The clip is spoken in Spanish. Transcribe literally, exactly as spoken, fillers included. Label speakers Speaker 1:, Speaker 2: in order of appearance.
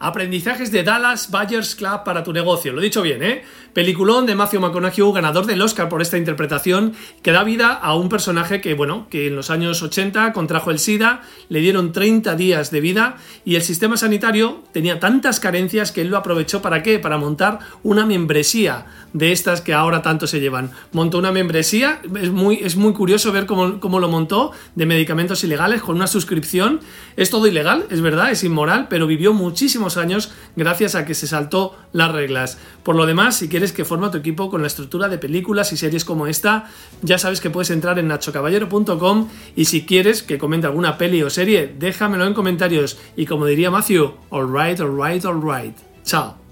Speaker 1: Aprendizajes de Dallas Buyers Club para tu negocio. Lo he dicho bien, ¿eh? Peliculón de Matthew McConaughey, ganador del Oscar por esta interpretación, que da vida a un personaje que, bueno, que en los años ochenta contrajo el SIDA, le dieron treinta días de vida y el sistema sanitario tenía tantas carencias que él lo aprovechó ¿para qué? Para montar una membresía de estas que ahora tanto se llevan. Montó una membresía, es muy, es muy curioso ver cómo, cómo lo montó, de medicamentos ilegales con una suscripción. Es todo ilegal, es verdad, es inmoral, pero vivió muchísimos años gracias a que se saltó las reglas. Por lo demás, si quieres que forme tu equipo con la estructura de películas y series como esta, ya sabes que puedes entrar en nacho caballero punto com y si quieres que comente alguna peli o serie, déjamelo en comentarios y como diría Matthew, alright, alright, alright. Chao.